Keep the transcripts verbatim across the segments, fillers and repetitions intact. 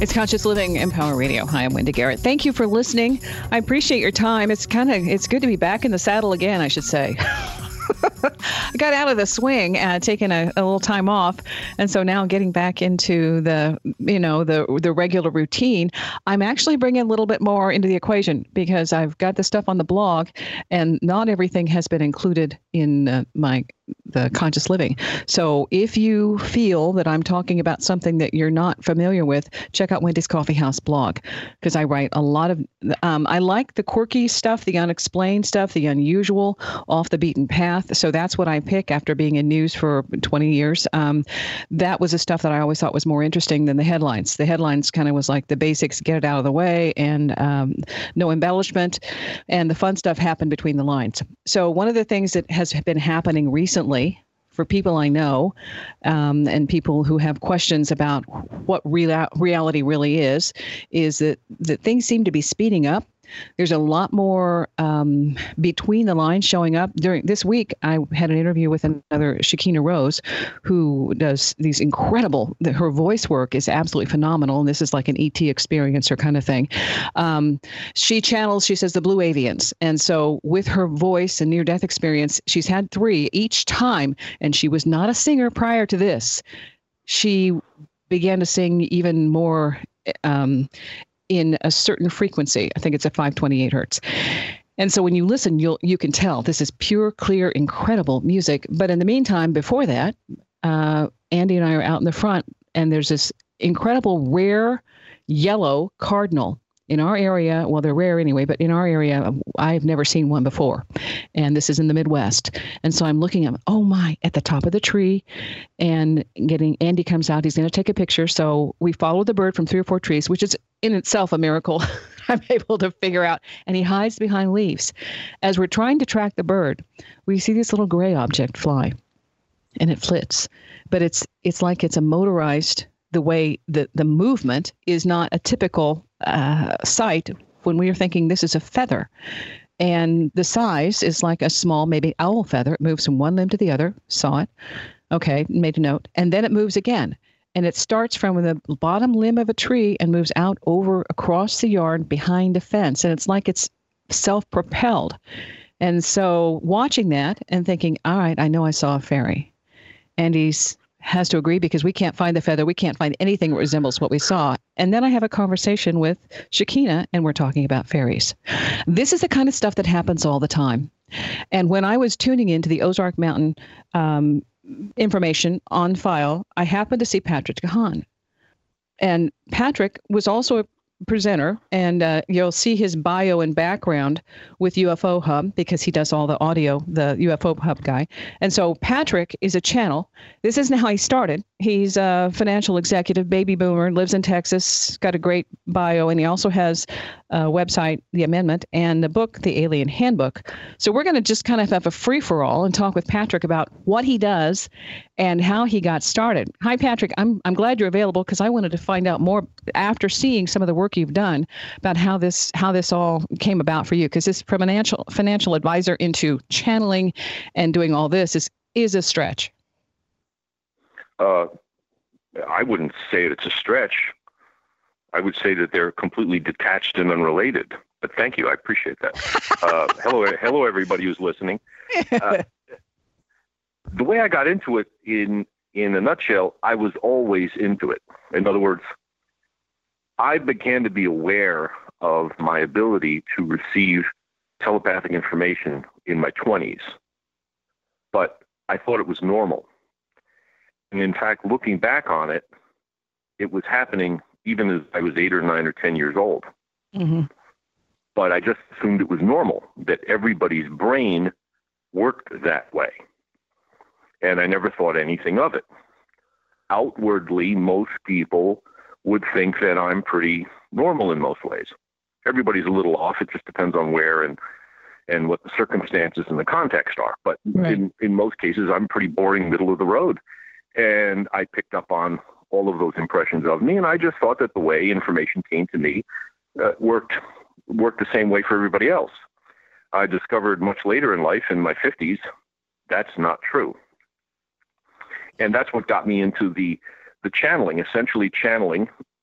It's Conscious Living Empower Radio. Hi, I'm Wendy Garrett. Thank you for listening. I appreciate your time. It's kind of, it's good to be back in the saddle again, I should say. I got out of the swing, uh, taking a, a little time off, and so now getting back into the, you know, the the regular routine. I'm actually bringing a little bit more into the equation because I've got the stuff on the blog, and not everything has been included in uh, my the conscious living. So if you feel that I'm talking about something that you're not familiar with, check out Wendy's Coffee House blog, because I write a lot of, um, I like the quirky stuff, the unexplained stuff, the unusual, off the beaten path. So that's what I pick after being in news for twenty years. Um, that was the stuff that I always thought was more interesting than the headlines. The headlines kind of was like the basics, get it out of the way, and um, no embellishment. And the fun stuff happened between the lines. So one of the things that has been happening recently for people I know, um, and people who have questions about what real, reality really is, is that, that things seem to be speeding up. There's a lot more um, between the lines showing up. During this week, I had an interview with another Shakina Rose, who does these incredible, the, her voice work is absolutely phenomenal. And this is like an E T experience or kind of thing. Um, she channels, she says, the Blue Avians. And so with her voice and near-death experience, she's had three each time. And she was not a singer prior to this. She began to sing even more um in a certain frequency. I think it's at five twenty-eight hertz. And so when you listen, you'll, you can tell this is pure, clear, incredible music. But in the meantime, before that, uh, Andy and I are out in the front, and there's this incredible rare yellow cardinal in our area. Well, they're rare anyway, but in our area, I've never seen one before. And this is in the Midwest. And so I'm looking at, oh my, at the top of the tree, and getting, Andy comes out, he's going to take a picture. So we follow the bird from three or four trees, which is in itself a miracle. I'm able to figure out, and he hides behind leaves. As we're trying to track the bird, we see this little gray object fly, and it flits. But it's it's like it's a motorized, the way the, the movement is not a typical uh, sight when we are thinking this is a feather. And the size is like a small, maybe owl feather. It moves from one limb to the other. Saw it. Okay, made a note. And then it moves again. And it starts from the bottom limb of a tree and moves out over across the yard behind a fence. And it's like it's self-propelled. And so watching that and thinking, all right, I know I saw a fairy. And he's has to agree because we can't find the feather. We can't find anything that resembles what we saw. And then I have a conversation with Shakina, and we're talking about fairies. This is the kind of stuff that happens all the time. And when I was tuning into the Ozark Mountain um, information on file, I happened to see Patrick DeHaan. And Patrick was also a presenter, and uh, you'll see his bio and background with U F O Hub because he does all the audio, the U F O Hub guy. And so Patrick is a channel. This isn't how he started. He's a financial executive, baby boomer, lives in Texas, got a great bio, and he also has a website, The Amendment, and the book, The Alien Handbook. So we're going to just kind of have a free-for-all and talk with Patrick about what he does and how he got started. Hi, Patrick. I'm I'm glad you're available because I wanted to find out more after seeing some of the work you've done about how this how this all came about for you. Because this from a financial financial advisor into channeling and doing all this is is a stretch. Uh, I wouldn't say it's a stretch. I would say that they're completely detached and unrelated. But thank you. I appreciate that. Uh, hello, hello, everybody who's listening. Uh, the way I got into it, in in a nutshell, I was always into it. In other words, I began to be aware of my ability to receive telepathic information in my twenties. But I thought it was normal. And in fact, looking back on it, it was happening even as I was eight or nine or ten years old. Mm-hmm. But I just assumed it was normal, that everybody's brain worked that way. And I never thought anything of it. Outwardly, most people would think that I'm pretty normal in most ways. Everybody's a little off. It just depends on where and and what the circumstances and the context are. But right. in, in most cases, I'm pretty boring, middle of the road. And I picked up on all of those impressions of me, and I just thought that the way information came to me uh, worked worked the same way for everybody else. I discovered much later in life, in my fifties, that's not true. And that's what got me into the, the channeling, essentially channeling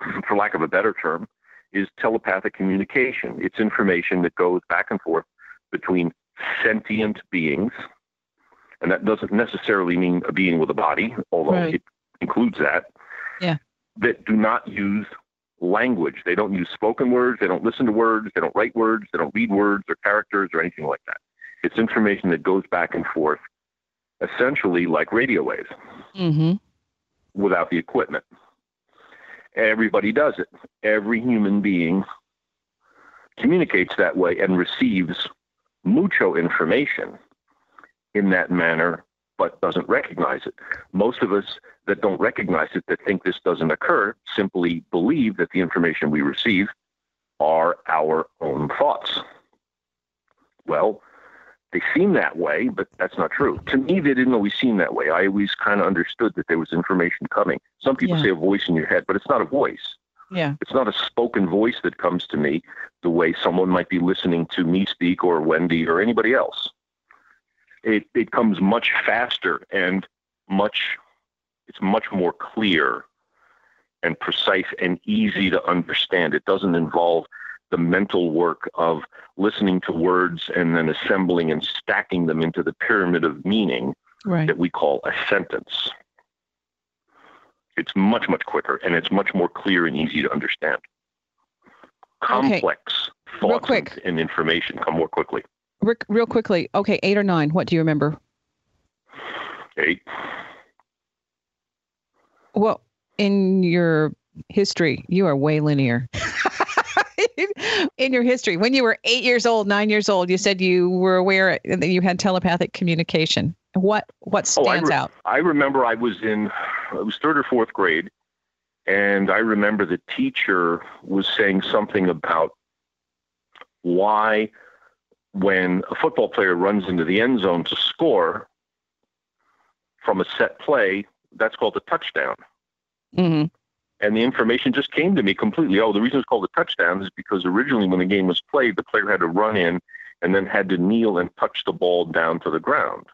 for lack of a better term, is telepathic communication. It's information that goes back and forth between sentient beings, and that doesn't necessarily mean a being with a body, although right. it includes that, yeah. that do not use language. They don't use spoken words. They don't listen to words. They don't write words. They don't read words or characters or anything like that. It's information that goes back and forth, essentially like radio waves, mm-hmm. without the equipment. Everybody does it. Every human being communicates that way and receives mucho information in that manner, but doesn't recognize it. Most of us that don't recognize it, that think this doesn't occur, simply believe that the information we receive are our own thoughts. Well, they seem that way, but that's not true. To me, they didn't always seem that way. I always kind of understood that there was information coming. Some people yeah. say a voice in your head, but it's not a voice. Yeah. It's not a spoken voice that comes to me the way someone might be listening to me speak or Wendy or anybody else. It it comes much faster and much, it's much more clear and precise and easy to understand. It doesn't involve the mental work of listening to words and then assembling and stacking them into the pyramid of meaning right. that we call a sentence. It's much, much quicker, and it's much more clear and easy to understand. Complex okay. thoughts real quick. and information come more quickly. Rick, real quickly. Okay, eight or nine. What do you remember? Eight. Well, in your history, you are way linear. In your history, when you were eight years old, nine years old, you said you were aware that you had telepathic communication. What what stands oh, I re- out? I remember I was in, it was third or fourth grade, and I remember the teacher was saying something about why when a football player runs into the end zone to score from a set play, that's called a touchdown. Mm-hmm. And the information just came to me completely. Oh, the reason it's called a touchdown is because originally when the game was played, the player had to run in and then had to kneel and touch the ball down to the ground,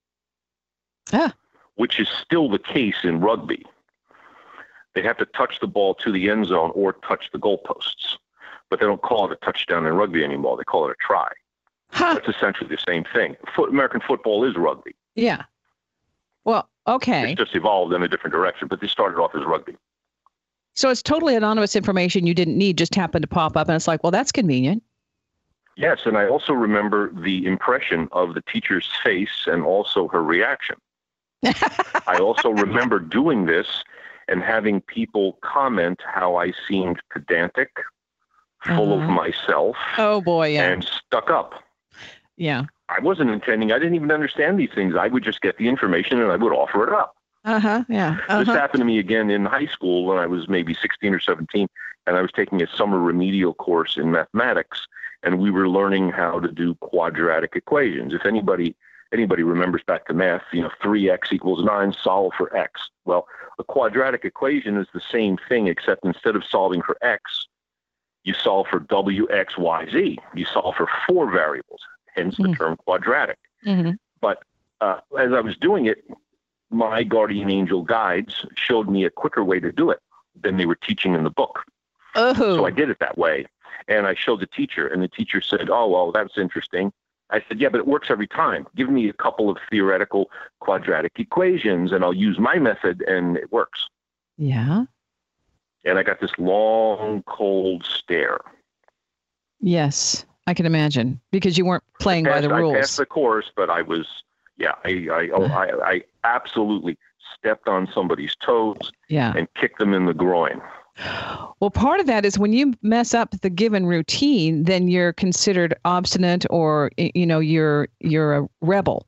ah. which is still the case in rugby. They have to touch the ball to the end zone or touch the goalposts, but they don't call it a touchdown in rugby anymore. They call it a try. Huh. That's essentially the same thing. Foot, American football is rugby. Yeah. Well, okay. It's just evolved in a different direction, but they started off as rugby. So it's totally anonymous information you didn't need, just happened to pop up, and it's like, well, that's convenient. Yes, and I also remember the impression of the teacher's face and also her reaction. I also remember doing this and having people comment how I seemed pedantic, full uh-huh. of myself. Oh, boy, yeah. And stuck up. Yeah. I wasn't intending, I didn't even understand these things. I would just get the information and I would offer it up. Uh-huh, yeah. Uh-huh. This happened to me again in high school when I was maybe sixteen or seventeen, and I was taking a summer remedial course in mathematics, and we were learning how to do quadratic equations. If anybody anybody remembers back to math, you know, three x equals nine, solve for x. Well, a quadratic equation is the same thing, except instead of solving for x, you solve for w, x, y, z. You solve for four variables, hence the mm-hmm. term quadratic. Mm-hmm. But uh, as I was doing it, my guardian angel guides showed me a quicker way to do it than they were teaching in the book. Oh. So I did it that way. And I showed the teacher, and the teacher said, oh, well, that's interesting. I said, yeah, but it works every time. Give me a couple of theoretical quadratic equations, and I'll use my method, and it works. Yeah. And I got this long, cold stare. Yes, I can imagine, because you weren't playing passed, by the rules. I passed the course, but I was... Yeah, I I, oh, I I absolutely stepped on somebody's toes yeah. and kicked them in the groin. Well, part of that is when you mess up the given routine, then you're considered obstinate, or you know you're you're a rebel.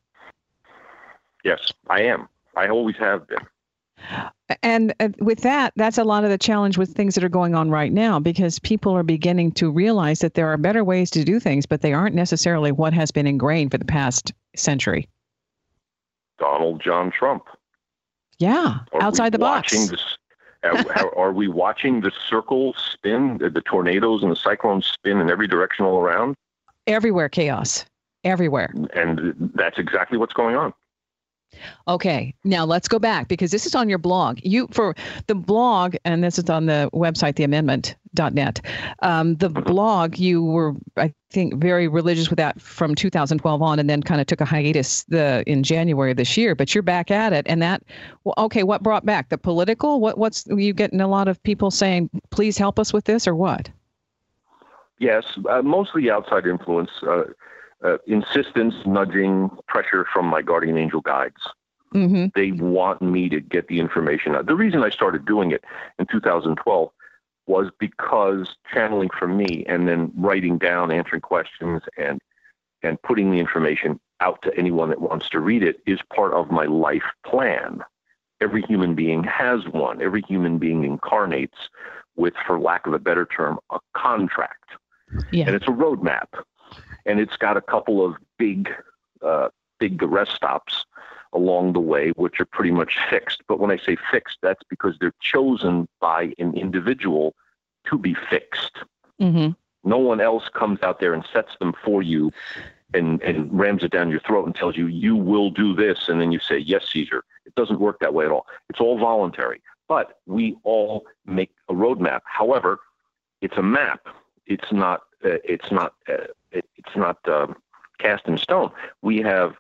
Yes, I am. I always have been. And uh, with that, that's a lot of the challenge with things that are going on right now, because people are beginning to realize that there are better ways to do things, but they aren't necessarily what has been ingrained for the past century. Donald John Trump. Yeah, are outside the box. This, are, are we watching the circle spin, the, the tornadoes and the cyclones spin in every direction all around? Everywhere chaos. Everywhere. And that's exactly what's going on. Okay, now let's go back because this is on your blog. You for the blog, and this is on the website, the amendment dot net. Um, the blog, you were, I think, very religious with that from two thousand twelve on, and then kind of took a hiatus the in January of this year. But you're back at it, and that, well, okay, what brought back the political? What what's are you getting a lot of people saying, please help us with this, or what? Yes, uh, mostly outside influence. Uh, Uh, insistence, nudging, pressure from my guardian angel guides. Mm-hmm. They want me to get the information out. The reason I started doing it in two thousand twelve was because channeling from me and then writing down, answering questions, and and putting the information out to anyone that wants to read it is part of my life plan. Every human being has one. Every human being incarnates with, for lack of a better term, a contract. Yeah. And it's a roadmap. And it's got a couple of big, uh, big rest stops along the way, which are pretty much fixed. But when I say fixed, that's because they're chosen by an individual to be fixed. Mm-hmm. No one else comes out there and sets them for you and, and rams it down your throat and tells you, you will do this. And then you say, yes, Caesar. It doesn't work that way at all. It's all voluntary. But we all make a roadmap. However, it's a map. It's not, uh, it's not, uh, It's not um, cast in stone. We have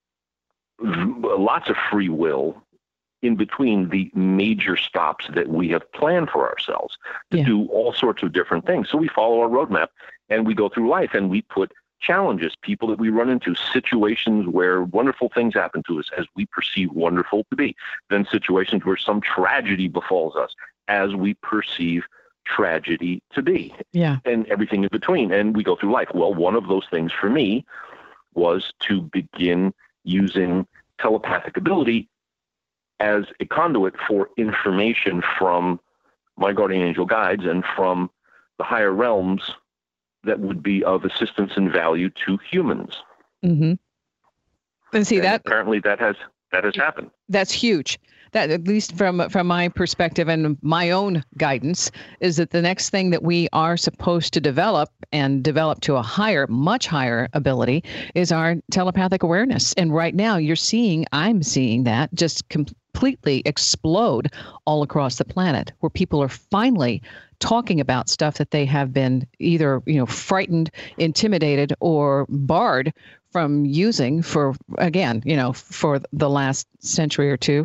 lots of free will in between the major stops that we have planned for ourselves to yeah. do all sorts of different things. So we follow our roadmap and we go through life and we put challenges, people that we run into, situations where wonderful things happen to us as we perceive wonderful to be, then situations where some tragedy befalls us as we perceive tragedy to be, yeah, and everything in between. And we go through life. Well, one of those things for me was to begin using telepathic ability as a conduit for information from my guardian angel guides and from the higher realms that would be of assistance and value to humans. Mm-hmm. And see and that apparently that has that has happened. That's huge. That, at least from from my perspective and my own guidance, is that the next thing that we are supposed to develop and develop to a higher, much higher ability is our telepathic awareness. And right now you're seeing, I'm seeing that just completely explode all across the planet, where people are finally talking about stuff that they have been either, you know, frightened, intimidated, or barred from using for, again, you know, for the last century or two.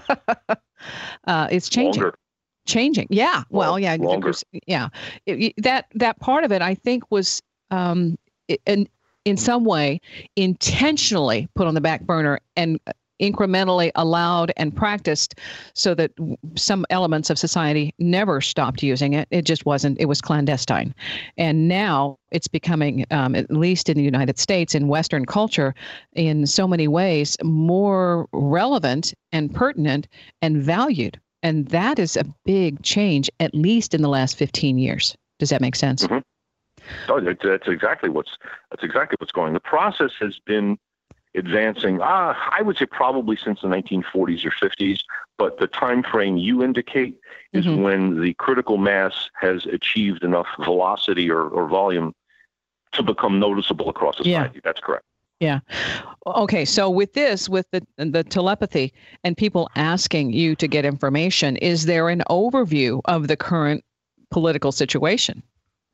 uh, it's changing. Longer. Changing. Yeah. Well, yeah. Longer. Yeah. It, it, that that part of it, I think, was um, in in some way intentionally put on the back burner and incrementally allowed and practiced so that some elements of society never stopped using it. It just wasn't, it was clandestine. And now it's becoming, um, at least in the United States, in Western culture, in so many ways, more relevant and pertinent and valued. And that is a big change, at least in the last fifteen years. Does that make sense? Mm-hmm. Oh, that's exactly what's, that's exactly what's going. The process has been advancing, uh, I would say probably since the nineteen forties or fifties, but the time frame you indicate is mm-hmm. when the critical mass has achieved enough velocity or, or volume to become noticeable across society. Yeah. That's correct. Yeah. Okay. So with this, with the the telepathy and people asking you to get information, is there an overview of the current political situation?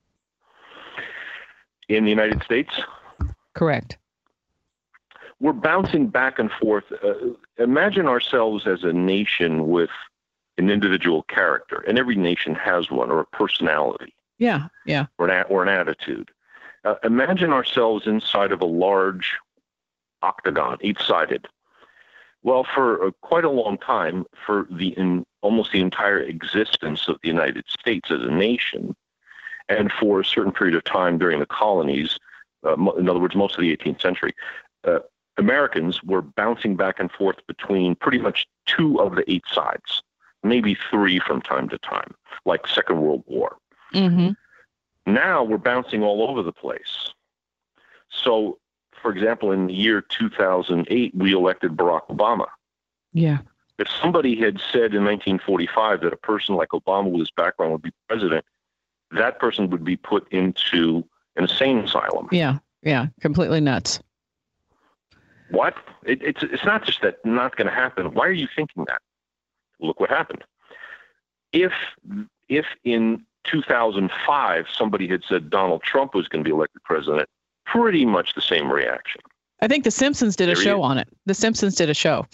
In the United States? Correct. We're bouncing back and forth. Uh, imagine ourselves as a nation with an individual character, and every nation has one, or a personality. Yeah, yeah. Or an, or an attitude. Uh, imagine ourselves inside of a large octagon, eight-sided. Well, for uh, quite a long time, for the in, almost the entire existence of the United States as a nation, and for a certain period of time during the colonies, uh, mo- in other words, most of the eighteenth century, uh, Americans were bouncing back and forth between pretty much two of the eight sides, maybe three from time to time, like Second World War. Mm-hmm. Now we're bouncing all over the place. So, for example, in the year two thousand eight, we elected Barack Obama. Yeah. If somebody had said in nineteen forty-five that a person like Obama with his background would be president, that person would be put into an insane asylum. Yeah, yeah, completely nuts. What? It, it's it's not just that not going to happen. Why are you thinking that? Look what happened. If if in two thousand five somebody had said Donald Trump was going to be elected president, pretty much the same reaction. I think The Simpsons did a There he show is. on it. The Simpsons did a show,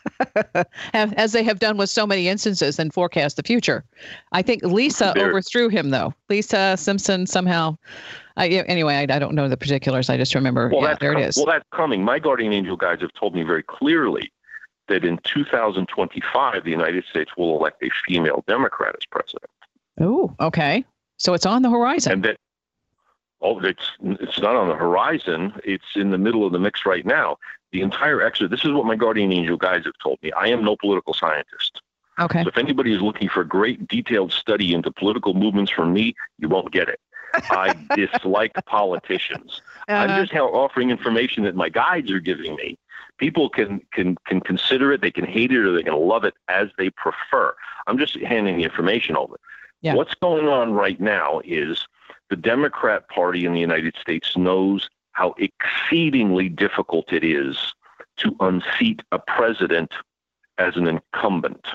as they have done with so many instances and forecast the future. I think Lisa There- overthrew him, though. Lisa Simpson somehow. I, yeah, anyway, I, I don't know the particulars. I just remember. Well, yeah, that's there it com- is. Well, that's coming. My guardian angel guides have told me very clearly that in two thousand twenty-five, the United States will elect a female Democrat as president. Oh, okay. So it's on the horizon. And that, oh, it's it's not on the horizon. It's in the middle of the mix right now. The entire exercise. This is what my guardian angel guides have told me. I am no political scientist. Okay. So if anybody is looking for great detailed study into political movements from me, you won't get it. I dislike politicians. I'm Uh, just ha- offering information that my guides are giving me. People can can can consider it, they can hate it, or they can love it as they prefer. I'm just handing the information over. Yeah. What's going on right now is the Democrat Party in the United States knows how exceedingly difficult it is to unseat a president as an incumbent.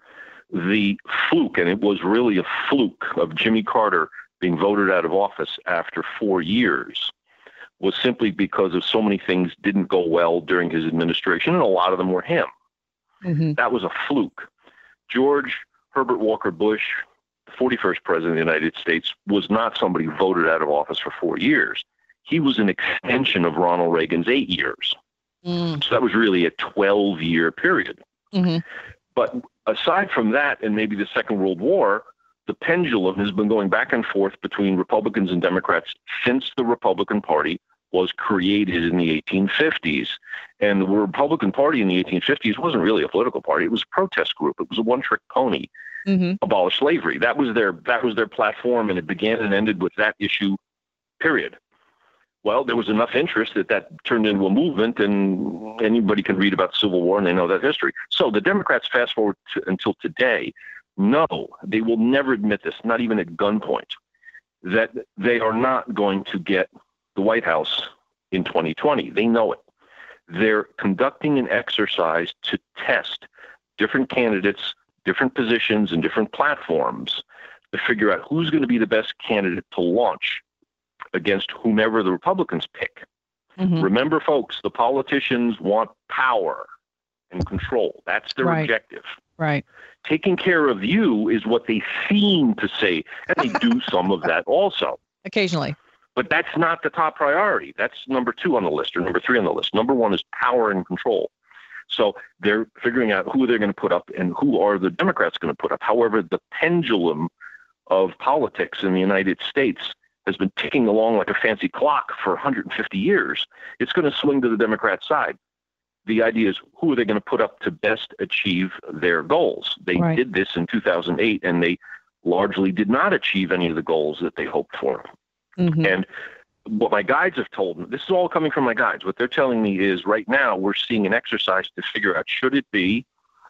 The fluke, and it was really a fluke, of Jimmy Carter being voted out of office after four years was simply because of so many things didn't go well during his administration, and a lot of them were him. mhm. That was a fluke. George Herbert Walker Bush, the forty-first president of the United States, was not somebody voted out of office for four years. He was an extension of Ronald Reagan's eight years. Mm, So that was really a twelve-year period. mhm. But aside from that, and maybe the Second World War, the pendulum has been going back and forth between Republicans and Democrats since the Republican Party was created in the eighteen fifties. And the Republican Party in the eighteen fifties wasn't really a political party. It was a protest group. It was a one-trick pony. Mhm. Abolish slavery. That was their that was their platform, and it began and ended with that issue, period. Well, there was enough interest that that turned into a movement, and anybody can read about the Civil War, and they know that history. So the Democrats, fast forward to, until today, no, they will never admit this, not even at gunpoint, that they are not going to get the White House in twenty twenty. They know it. They're conducting an exercise to test different candidates, different positions, and different platforms to figure out who's going to be the best candidate to launch against whomever the Republicans pick. Mhm. Remember, folks, the politicians want power and control. That's their Right. objective. Right. Taking care of you is what they seem to say, and they do some of that also. Occasionally. But that's not the top priority. That's number two on the list, or number three on the list. Number one is power and control. So they're figuring out who they're going to put up and who are the Democrats going to put up. However, the pendulum of politics in the United States has been ticking along like a fancy clock for one hundred fifty years. It's going to swing to the Democrat side. The idea is, who are they going to put up to best achieve their goals? They Right. did this in two thousand eight, and they largely did not achieve any of the goals that they hoped for. Mhm. And what my guides have told me, this is all coming from my guides. What they're telling me is right now we're seeing an exercise to figure out, should it be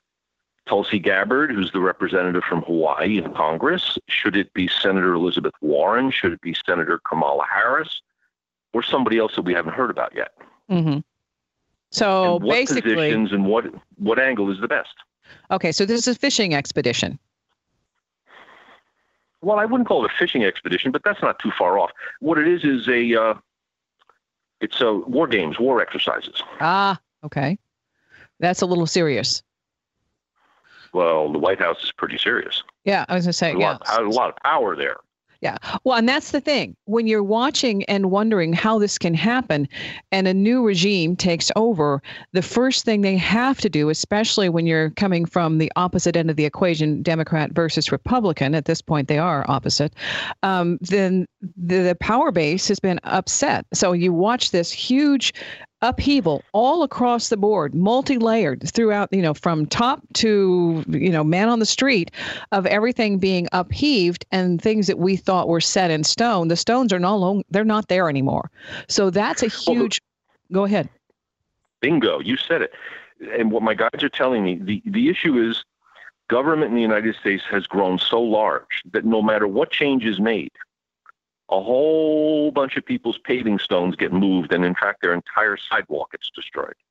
Tulsi Gabbard, who's the representative from Hawaii in Congress? Should it be Senator Elizabeth Warren? Should it be Senator Kamala Harris? Or somebody else that we haven't heard about yet? Mhm. So And what basically, positions and what what angle is the best? okay, so this is a fishing expedition. Well, I wouldn't call it a fishing expedition, but that's not too far off. What it is is a uh, it's a war games, war exercises. Ah, okay. That's a little serious. Well, the White House is pretty serious. Yeah, I was going to say, There's a, yeah. lot, there's a lot of power there. Yeah. Well, and that's the thing. When you're watching and wondering how this can happen and a new regime takes over, the first thing they have to do, especially when you're coming from the opposite end of the equation, Democrat versus Republican, at this point they are opposite, um, then the, the power base has been upset. So you watch this huge upheaval all across the board, multi-layered throughout, you know, from top to, you know, man on the street, of everything being upheaved, and things that we thought were set in stone. The stones are no longer, they're not there anymore. So that's a huge, go ahead. Bingo, you said it. And what my guides are telling me, the, the issue is government in the United States has grown so large that no matter what change is made, a whole bunch of people's paving stones get moved, and in fact, their entire sidewalk gets destroyed.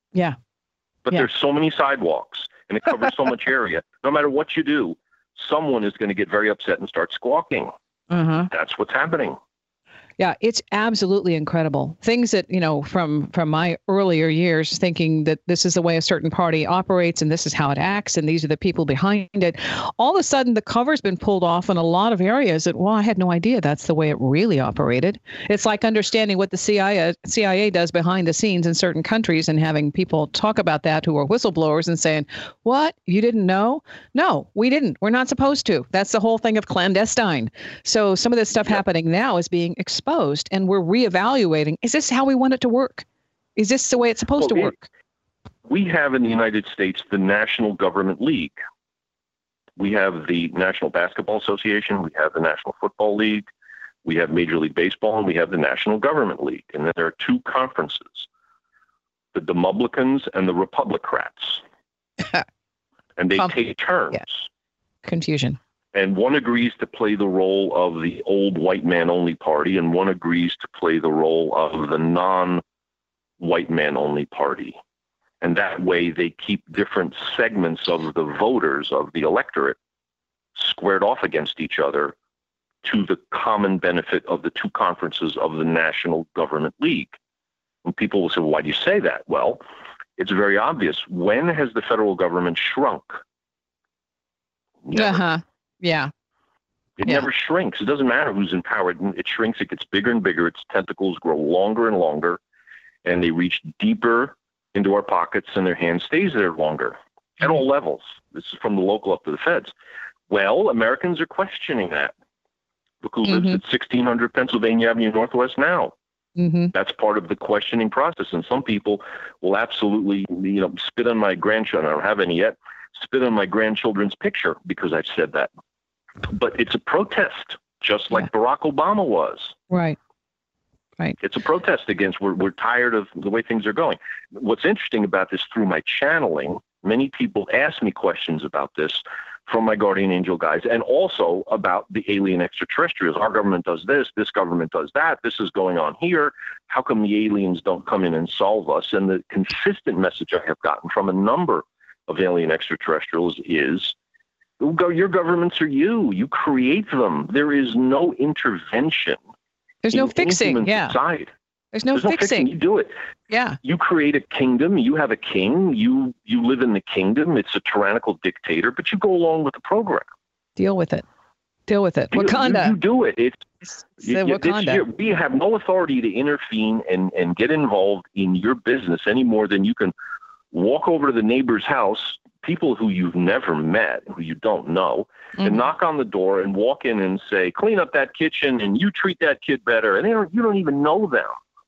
Yeah. But yeah. there's so many sidewalks and it covers so much area. No matter what you do, someone is going to get very upset and start squawking. Uh-huh. That's what's happening. Yeah, it's absolutely incredible. Things that, you know, from from my earlier years, thinking that this is the way a certain party operates and this is how it acts and these are the people behind it. All of a sudden, the cover's been pulled off in a lot of areas that, well, I had no idea that's the way it really operated. It's like understanding what the C I A, C I A does behind the scenes in certain countries and having people talk about that who are whistleblowers and saying, what? You didn't know? No, we didn't. We're not supposed to. That's the whole thing of clandestine. So some of this stuff yep. happening now is being exposed. And we're reevaluating. Is this how we want it to work? Is this the way it's supposed well, to work? We have in the United States the National Government League. We have the National Basketball Association. We have the National Football League. We have Major League Baseball, and we have the National Government League. And then there are two conferences, the Demopublicans and the Republicrats. And they um, take turns. Yeah. Confusion. And one agrees to play the role of the old white man only party, and one agrees to play the role of the non-white man only party. And that way they keep different segments of the voters of the electorate squared off against each other to the common benefit of the two conferences of the National Government League. And people will say, well, why do you say that? Well, it's very obvious. When has the federal government shrunk? Never. Uh-huh. Yeah. It yeah. never shrinks. It doesn't matter who's in power. It, it shrinks. It gets bigger and bigger. Its tentacles grow longer and longer, and they reach deeper into our pockets, and their hand stays there longer at all levels. This is from the local up to the feds. Well, Americans are questioning that. Look who lives mm-hmm. at sixteen hundred Pennsylvania Avenue Northwest now. Mm-hmm. That's part of the questioning process. And some people will absolutely, you know, spit on my grandchildren. I don't have any yet. Spit on my grandchildren's picture because I've said that. But it's a protest, just like yeah. Barack Obama was. Right. Right. It's a protest against, we're, we're tired of the way things are going. What's interesting about this through my channeling, many people ask me questions about this from my guardian angel guides, and also about the alien extraterrestrials. Our government does this, this government does that, this is going on here. How come the aliens don't come in and solve us? And the consistent message I have gotten from a number of alien extraterrestrials is, your governments are you. You create them. There is no intervention. There's no fixing. Yeah. Society. There's no There's no fixing. fixing. You do it. Yeah. You create a kingdom. You have a king. You you live in the kingdom. It's a tyrannical dictator, but you go along with the program. Deal with it. Deal with it. You, Wakanda. You, you do it. It's, it's you, Wakanda. It's, we have no authority to intervene and, and get involved in your business any more than you can walk over to the neighbor's house, people who you've never met, who you don't know, mm-hmm. and knock on the door and walk in and say, clean up that kitchen and you treat that kid better. And they don't, you don't even know them.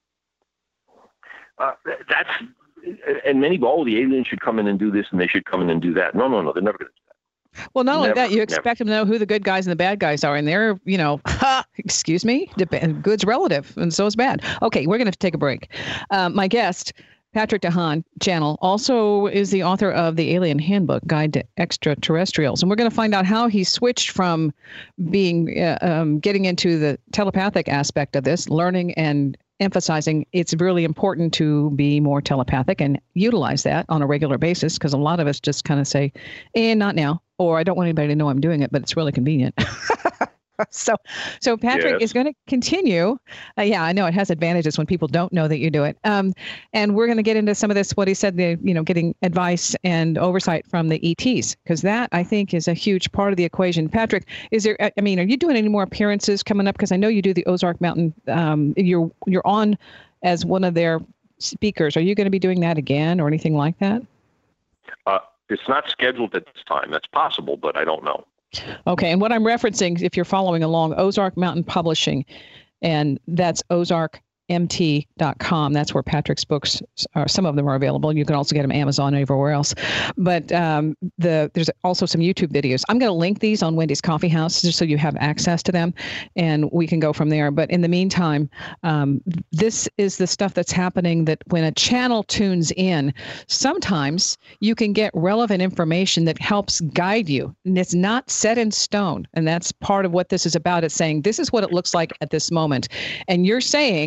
Uh, that's, and many go, oh, the aliens should come in and do this and they should come in and do that. No, no, no, they're never going to do that. Well, not never, only that, you expect never. them to know who the good guys and the bad guys are. And they're, you know, ha, excuse me, good's relative. And so is bad. Okay, we're going to take a break. Um, my guest, Patrick DeHaan Channel, also is the author of the Alien Handbook, Guide to Extraterrestrials. And we're going to find out how he switched from being, uh, um, getting into the telepathic aspect of this, learning and emphasizing it's really important to be more telepathic and utilize that on a regular basis, because a lot of us just kind of say, eh, not now, or I don't want anybody to know I'm doing it, but it's really convenient. So, so Patrick yes. is going to continue. Uh, yeah, I know it has advantages when people don't know that you do it. Um, and we're going to get into some of this, what he said, the, you know, getting advice and oversight from the E Ts, because that I think is a huge part of the equation. Patrick, is there, I mean, are you doing any more appearances coming up? Because I know you do the Ozark Mountain. Um, you're, you're on as one of their speakers. Are you going to be doing that again or anything like that? Uh, it's not scheduled at this time. That's possible, but I don't know. Okay, and what I'm referencing, if you're following along, Ozark Mountain Publishing, and that's ozark m t dot com. That's where Patrick's books are. Some of them are available. You can also get them Amazon and everywhere else. But um, the there's also some YouTube videos. I'm going to link these on Wendy's Coffee House just so you have access to them, and we can go from there. But in the meantime, um, this is the stuff that's happening that when a channel tunes in, sometimes you can get relevant information that helps guide you. And it's not set in stone. And that's part of what this is about. It's saying, this is what it looks like at this moment. And you're saying,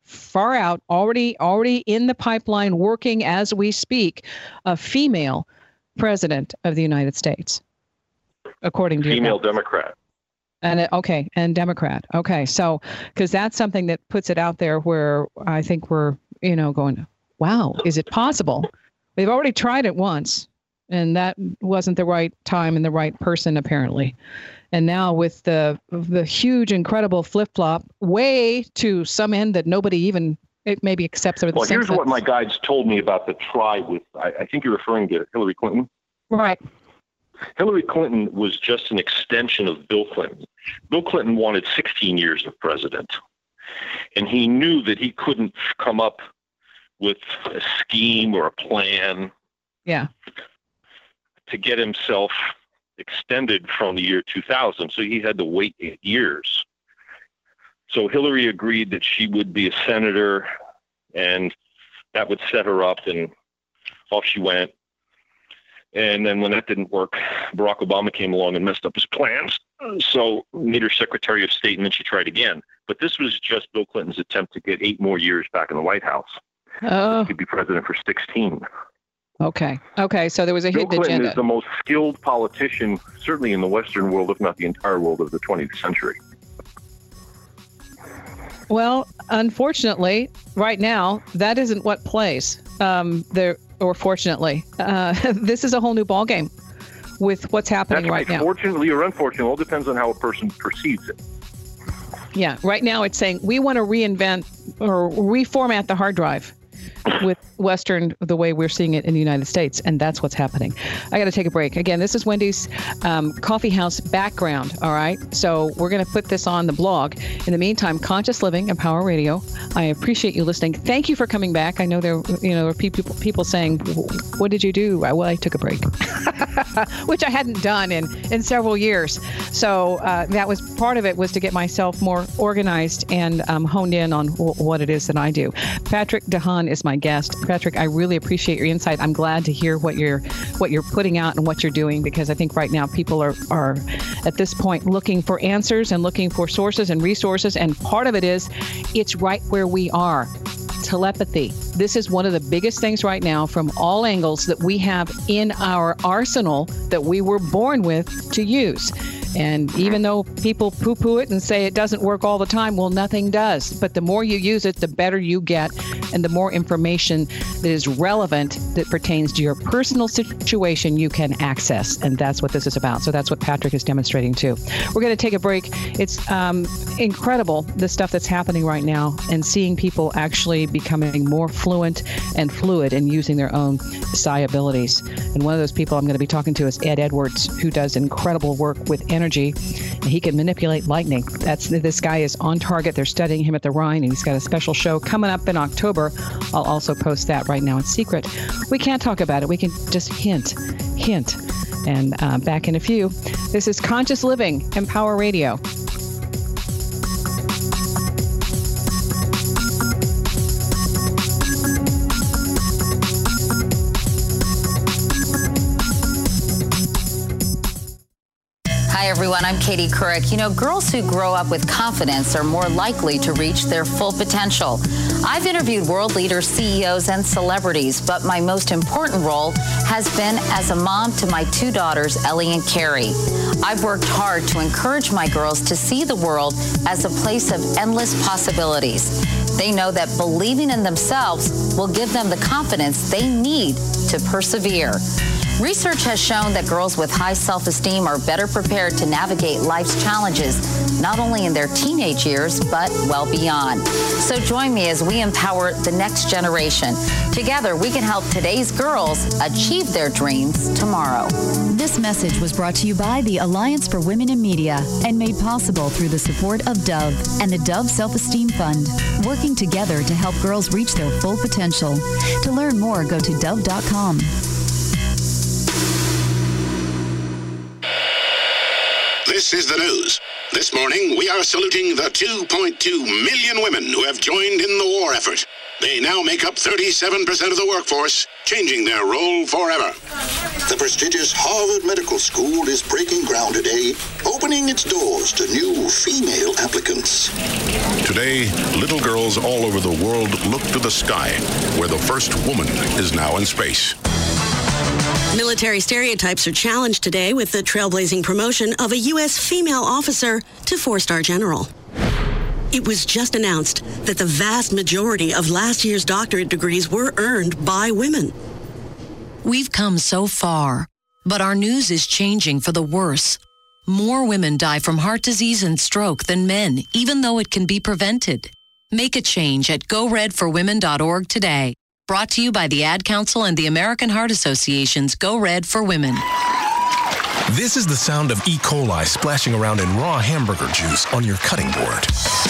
far out, already already in the pipeline, working as we speak, a female president of the United States, according to female your Democrat. And it, okay, and Democrat. Okay, so because that's something that puts it out there where I think we're, you know, going, wow, is it possible? They've already tried it once, and that wasn't the right time and the right person, apparently. And now with the the huge, incredible flip-flop, way to some end that nobody even it maybe accepts. Or the well, here's that, what my guides told me about the try with, I, I think you're referring to Hillary Clinton. Right. Hillary Clinton was just an extension of Bill Clinton. Bill Clinton wanted sixteen years of president, and he knew that he couldn't come up with a scheme or a plan yeah. to get himself extended from the year two thousand, so he had to wait eight years. So Hillary agreed that she would be a senator, and that would set her up, and off she went. And then when that didn't work, Barack Obama came along and messed up his plans. So made her Secretary of State, and then she tried again. But this was just Bill Clinton's attempt to get eight more years back in the White House. Oh. He could be president for sixteen. Okay. Okay. So there was a Bill hidden Clinton agenda. is the most skilled politician, certainly in the Western world, if not the entire world of the twentieth century. Well, unfortunately, right now, that isn't what plays. Um, there, or fortunately, uh, this is a whole new ballgame with what's happening That's right right. now. Fortunately or unfortunately, it all depends on how a person perceives it. Yeah. Right now, it's saying we want to reinvent or reformat the hard drive with Western, the way we're seeing it in the United States. And that's what's happening. I got to take a break. Again, this is Wendy's um, Coffee House background. All right. So we're going to put this on the blog. In the meantime, Conscious Living and Power Radio. I appreciate you listening. Thank you for coming back. I know there, you know, there are people, people saying, what did you do? Well, I took a break, which I hadn't done in, in several years. So uh, that was part of it, was to get myself more organized and um, honed in on w- what it is that I do. Patrick DeHaan is my guest. Patrick, I really appreciate your insight. I'm glad to hear what you're what you're putting out and what you're doing, because I think right now people are, are at this point looking for answers and looking for sources and resources. And part of it is it's right where we are. Telepathy. This is one of the biggest things right now from all angles that we have in our arsenal that we were born with to use. And even though people poo-poo it and say it doesn't work all the time, well, nothing does. But the more you use it, the better you get, and the more information that is relevant that pertains to your personal situation you can access. And that's what this is about. So that's what Patrick is demonstrating too. We're going to take a break. It's um, incredible, the stuff that's happening right now, and seeing people actually becoming more fluent and fluid in using their own psi abilities. And one of those people I'm going to be talking to is Ed Edwards, who does incredible work with energy. And he can manipulate lightning. That's this guy is on target. They're studying him at the Rhine, and he's got a special show coming up in October. I'll also post that right now in secret. We can't talk about it. We can just hint, hint. And uh, back in a few. This is Conscious Living and Power Radio. Hi, everyone. I'm Katie Couric. You know, girls who grow up with confidence are more likely to reach their full potential. I've interviewed world leaders, C E Os, and celebrities, but my most important role has been as a mom to my two daughters, Ellie and Carrie. I've worked hard to encourage my girls to see the world as a place of endless possibilities. They know that believing in themselves will give them the confidence they need to persevere. Research has shown that girls with high self-esteem are better prepared to navigate life's challenges, not only in their teenage years, but well beyond. So join me as we empower the next generation. Together, we can help today's girls achieve their dreams tomorrow. This message was brought to you by the Alliance for Women in Media and made possible through the support of Dove and the Dove Self-Esteem Fund, working together to help girls reach their full potential. To learn more, go to dove dot com. This is the news. This morning, we are saluting the two point two million women who have joined in the war effort. They now make up thirty-seven percent of the workforce, changing their role forever. The prestigious Harvard Medical School is breaking ground today, opening its doors to new female applicants. Today, little girls all over the world look to the sky, where the first woman is now in space. Military stereotypes are challenged today with the trailblazing promotion of a U S female officer to four-star general. It was just announced that the vast majority of last year's doctorate degrees were earned by women. We've come so far, but our news is changing for the worse. More women die from heart disease and stroke than men, even though it can be prevented. Make a change at go red for women dot org today. Brought to you by the Ad Council and the American Heart Association's Go Red for Women. This is the sound of E. coli splashing around in raw hamburger juice on your cutting board.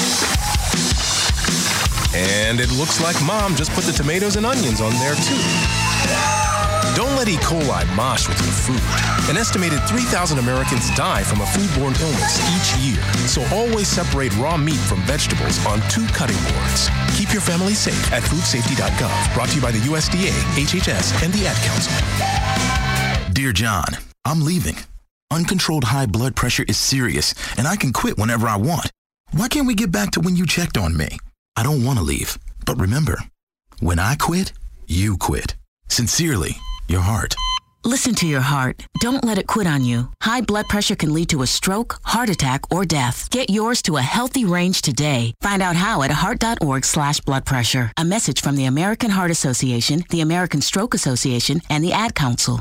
And it looks like Mom just put the tomatoes and onions on there too. Don't let E. coli mosh with your food. An estimated three thousand Americans die from a foodborne illness each year. So always separate raw meat from vegetables on two cutting boards. Keep your family safe at food safety dot gov. Brought to you by the U S D A, H H S, and the Ad Council. Dear John, I'm leaving. Uncontrolled high blood pressure is serious, and I can quit whenever I want. Why can't we get back to when you checked on me? I don't want to leave, but remember, when I quit, you quit. Sincerely, your heart. Listen to your heart. Don't let it quit on you. High blood pressure can lead to a stroke, heart attack, or death. Get yours to a healthy range today. Find out how at heart dot org slash blood pressure. A message from the American Heart Association, the American Stroke Association, and the Ad Council.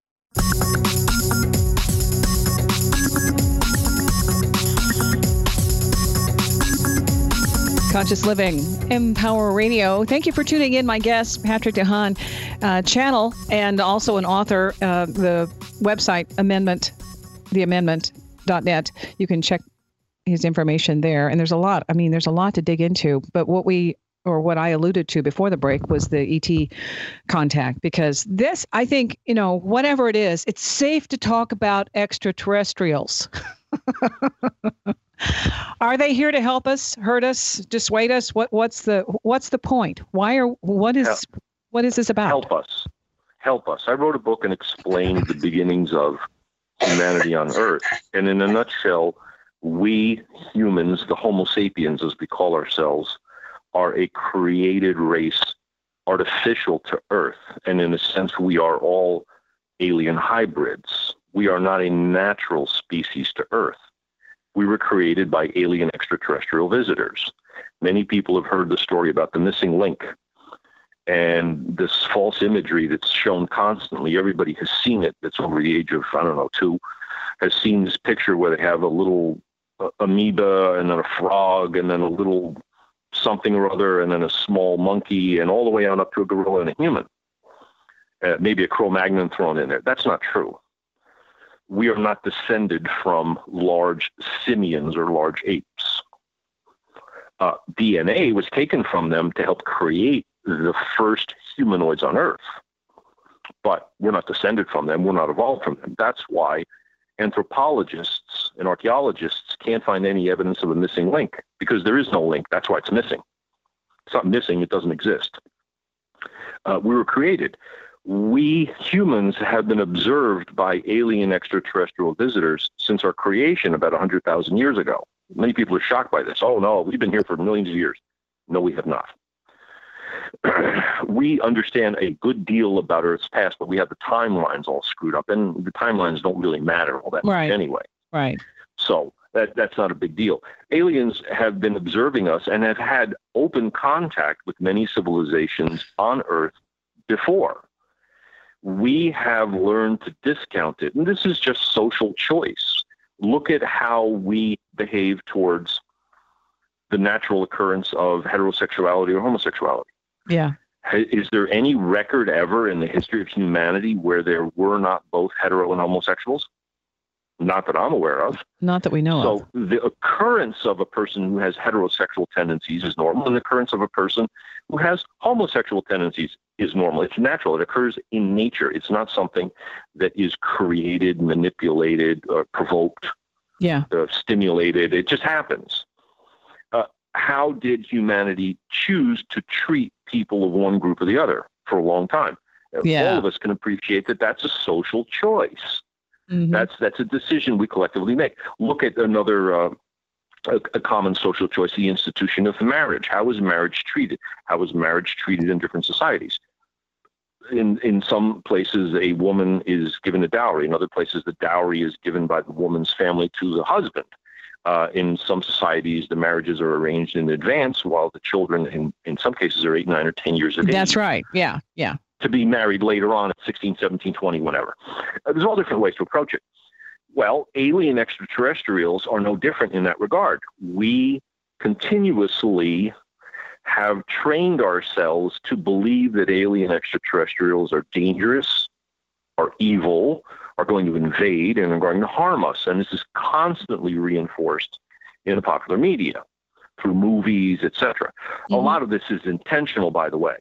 Conscious Living, Empower Radio. Thank you for tuning in. My guest, Patrick DeHaan, uh, channel, and also an author. Uh, the website, Amendment, the amendment dot net. You can check his information there. And there's a lot. I mean, there's a lot to dig into. But what we, or what I alluded to before the break, was the E T contact. Because this, I think, you know, whatever it is, it's safe to talk about extraterrestrials. Are they here to help us, hurt us, dissuade us? What what's the what's the point? Why are what is help. what is this about? Help us. Help us. I wrote a book and explained the beginnings of humanity on Earth. And in a nutshell, we humans, the Homo sapiens as we call ourselves, are a created race artificial to Earth. And in a sense, we are all alien hybrids. We are not a natural species to Earth. We were created by alien extraterrestrial visitors. Many people have heard the story about the missing link and this false imagery that's shown constantly. Everybody has seen it that's over the age of, I don't know, two, has seen this picture where they have a little uh, amoeba and then a frog and then a little something or other and then a small monkey and all the way on up to a gorilla and a human. Uh, maybe a Cro-Magnon thrown in there. That's not true. We are not descended from large simians or large apes. Uh, D N A was taken from them to help create the first humanoids on Earth. But we're not descended from them. We're not evolved from them. That's why anthropologists and archaeologists can't find any evidence of a missing link, because there is no link. That's why it's missing. It's not missing. It doesn't exist. Uh, we were created. We humans have been observed by alien extraterrestrial visitors since our creation about one hundred thousand years ago. Many people are shocked by this. Oh, no, we've been here for millions of years. No, we have not. We understand a good deal about Earth's past, but we have the timelines all screwed up, and the timelines don't really matter all that right. much anyway. Right. So that that's not a big deal. Aliens have been observing us and have had open contact with many civilizations on Earth before. We have learned to discount it, and this is just social choice. Look at how we behave towards the natural occurrence of heterosexuality or homosexuality. Yeah. Is there any record ever in the history of humanity where there were not both hetero and homosexuals? Not that I'm aware of. Not that we know so of. So the occurrence of a person who has heterosexual tendencies is normal, and the occurrence of a person who has homosexual tendencies is normal. It's natural. It occurs in nature. It's not something that is created, manipulated, or provoked, yeah, uh, stimulated. It just happens. Uh, how did humanity choose to treat people of one group or the other for a long time? Yeah. All of us can appreciate that that's a social choice. Mm-hmm. That's that's a decision we collectively make. Look at another uh, a, a common social choice, the institution of marriage. How is marriage treated? How is marriage treated in different societies? In in some places, a woman is given a dowry. In other places, the dowry is given by the woman's family to the husband. Uh, in some societies, the marriages are arranged in advance, while the children, in, in some cases, are eight, nine, or ten years of age. That's right. Yeah, yeah. To be married later on at sixteen, seventeen, twenty, whenever. Uh, there's all different ways to approach it. Well, alien extraterrestrials are no different in that regard. We continuously have trained ourselves to believe that alien extraterrestrials are dangerous, are evil, are going to invade, and are going to harm us. And this is constantly reinforced in the popular media through movies, et cetera. Mm-hmm. A lot of this is intentional, by the way.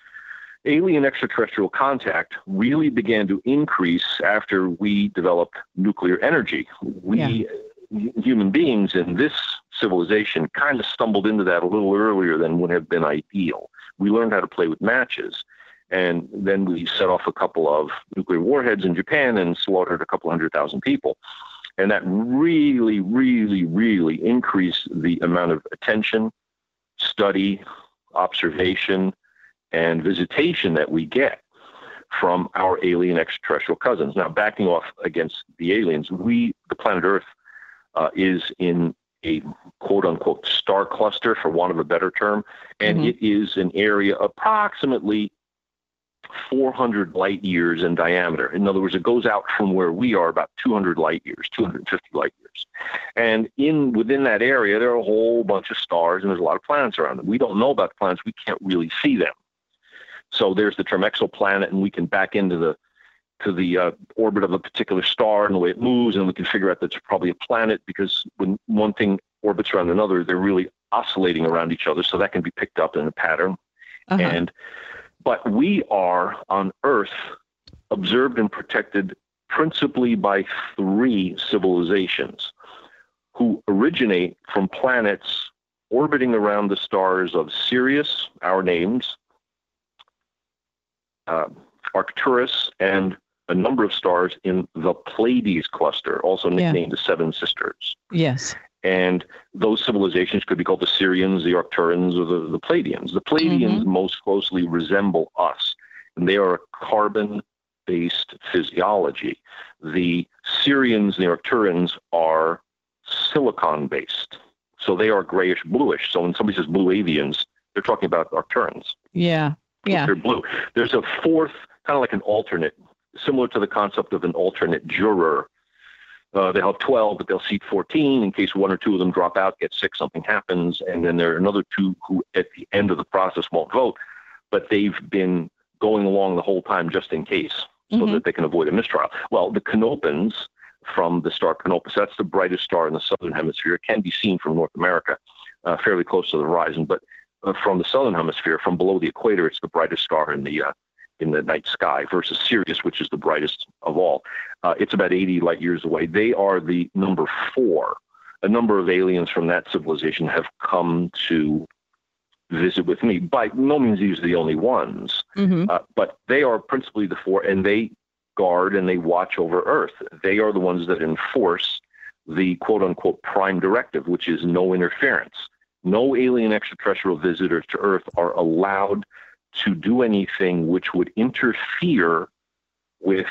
Alien extraterrestrial contact really began to increase after we developed nuclear energy. We, yeah. human beings in this civilization, kind of stumbled into that a little earlier than would have been ideal. We learned how to play with matches. And then we set off a couple of nuclear warheads in Japan and slaughtered a couple hundred thousand people. And that really, really, really increased the amount of attention, study, observation, and visitation that we get from our alien extraterrestrial cousins. Now, backing off against the aliens, we, the planet Earth, uh, is in a quote-unquote star cluster, for want of a better term, and mm-hmm. it is an area approximately four hundred light years in diameter. In other words, it goes out from where we are about two hundred light years, two hundred fifty light years. And in within that area, there are a whole bunch of stars, and there's a lot of planets around them. We don't know about the planets. We can't really see them. So there's the term exoplanet, and we can back into the to the uh, orbit of a particular star and the way it moves, and we can figure out that it's probably a planet, because when one thing orbits around another, they're really oscillating around each other, so that can be picked up in a pattern. Uh-huh. And But we are, on Earth, observed and protected principally by three civilizations who originate from planets orbiting around the stars of Sirius, our names, uh, Arcturus, and a number of stars in the Pleiades cluster, also nicknamed yeah. the Seven Sisters. Yes. And those civilizations could be called the Sirians, the Arcturians, or the, the Pleiadians. The Pleiadians mm-hmm. most closely resemble us, and they are a carbon-based physiology. The Sirians and the Arcturians are silicon-based, so they are grayish-bluish. So when somebody says blue avians, they're talking about Arcturians. Yeah, yeah. They're blue. There's a fourth, kind of like an alternate, similar to the concept of an alternate juror. Uh, they'll have twelve, but they'll seat fourteen in case one or two of them drop out, get sick, something happens. And then there are another two who at the end of the process won't vote, but they've been going along the whole time just in case, so mm-hmm. that they can avoid a mistrial. Well, the Canopans from the star Canopus, that's the brightest star in the southern hemisphere. It can be seen from North America, uh, fairly close to the horizon. But uh, from the southern hemisphere, from below the equator, it's the brightest star in the uh, in the night sky, versus Sirius, which is the brightest of all. Uh, it's about eighty light years away. They are the number four. A number of aliens from that civilization have come to visit with me. By no means these are the only ones, mm-hmm. uh, but they are principally the four, and they guard and they watch over Earth. They are the ones that enforce the quote-unquote prime directive, which is no interference. No alien extraterrestrial visitors to Earth are allowed to do anything which would interfere with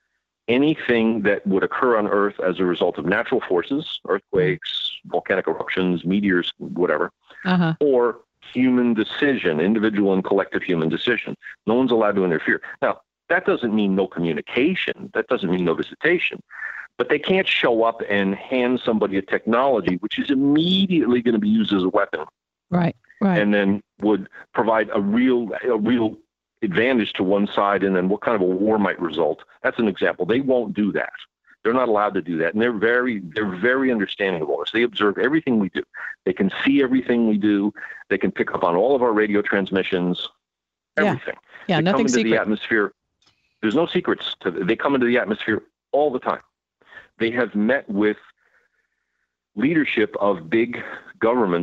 anything that would occur on Earth as a result of natural forces, earthquakes, volcanic eruptions, meteors, whatever, uh-huh. or human decision, individual and collective human decision. No one's allowed to interfere. Now, that doesn't mean no communication. That doesn't mean no visitation. But they can't show up and hand somebody a technology which is immediately going to be used as a weapon. Right. Right. And then would provide a real a real advantage to one side, and then what kind of a war might result. That's an example. They won't do that. They're not allowed to do that. And they're very they're very understanding of all this. They observe everything we do. They can see everything we do. They can pick up on all of our radio transmissions, everything. Yeah, yeah they nothing come into secret. the atmosphere. There's no secrets to They come into the atmosphere all the time. They have met with leadership of big governments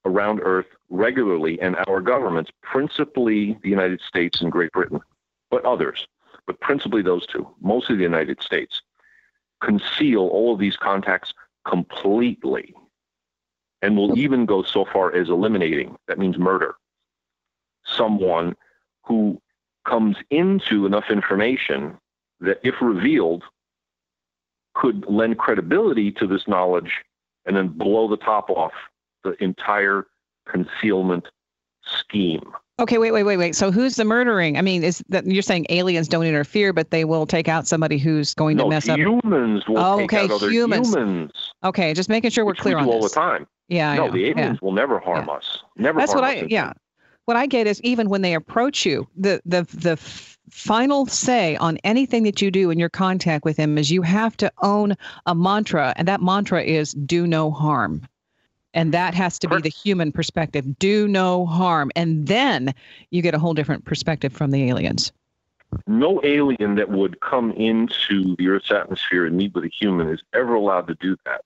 around Earth regularly, and our governments, principally the United States and Great Britain, but others, but principally those two, mostly the United States, conceal all of these contacts completely, and will even go so far as eliminating, that means murder, someone who comes into enough information that, if revealed, could lend credibility to this knowledge and then blow the top off the entire concealment scheme. Okay, wait, wait, wait, wait. So who's the murdering? I mean, is that you're saying aliens don't interfere, but they will take out somebody who's going no, to mess humans up? Humans will oh, take okay, out other humans. humans. Okay, just making sure we're clear we on do this. all the time. Yeah, no, I know. the aliens yeah. will never harm yeah. us. Never. That's harm what us I. Yeah, what I get is even when they approach you, the the the f- final say on anything that you do in your contact with them is you have to own a mantra, and that mantra is "do no harm." And that has to Correct. Be the human perspective. Do no harm. And then you get a whole different perspective from the aliens. No alien that would come into the Earth's atmosphere and meet with a human is ever allowed to do that